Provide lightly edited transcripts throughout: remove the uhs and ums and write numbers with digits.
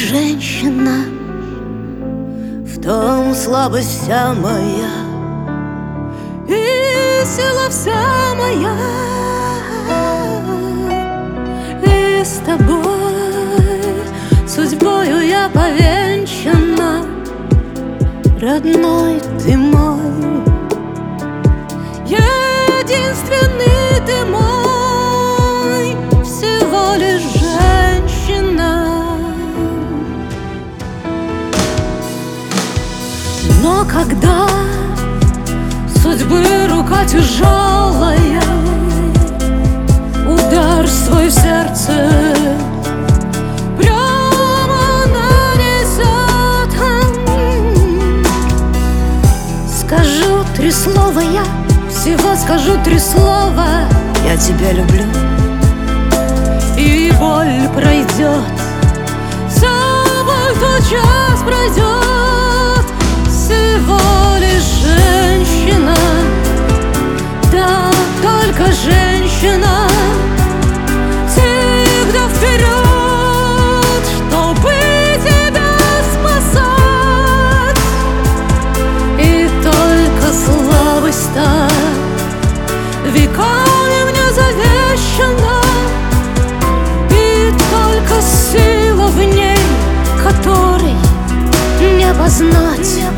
женщина, в том слабость вся моя и сила вся моя. И с тобой судьбою я повенчана, родной ты мой, единственный ты мой, всего лишь женщина. Но когда судьбы рука тяжелая удар свой в сердце прямо нанесет, скажу три слова я, всего скажу три слова: я тебя люблю, и боль пройдет, собой тот час пройдет. Всего лишь женщина, да, только женщина, всегда вперед, чтобы тебя спасать. И только слабость-то веками мне завещана, и только сила в ней, которой не познать.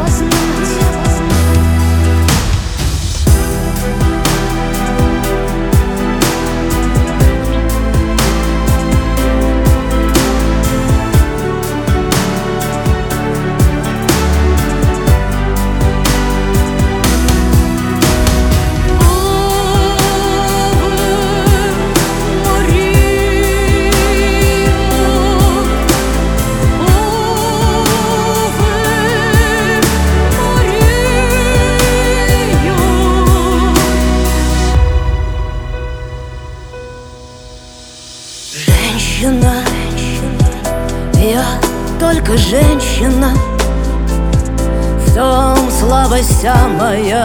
Женщина, я только женщина, в том слабость вся моя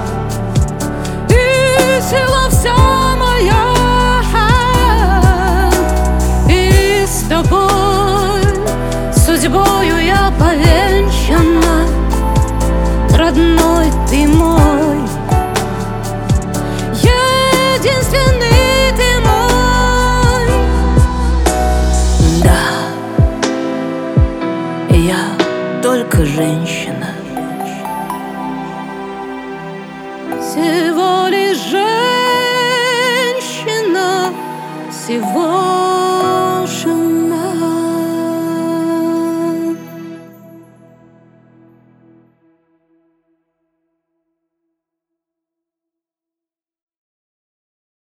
и сила вся моя. И с тобой судьбою я повенчана, родной ты мой, единственный. Я только женщина, всего лишь женщина.